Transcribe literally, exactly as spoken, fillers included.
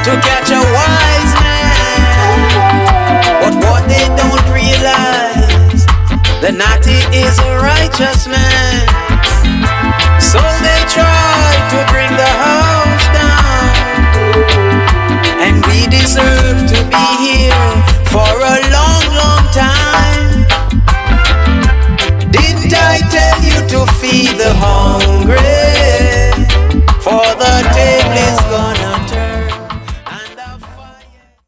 to catch a wise man. But what they don't realize, the naughty is a righteous man. So they try to bring the house down, and we deserve to be here for a long, long time. Didn't I tell you to feed the hungry?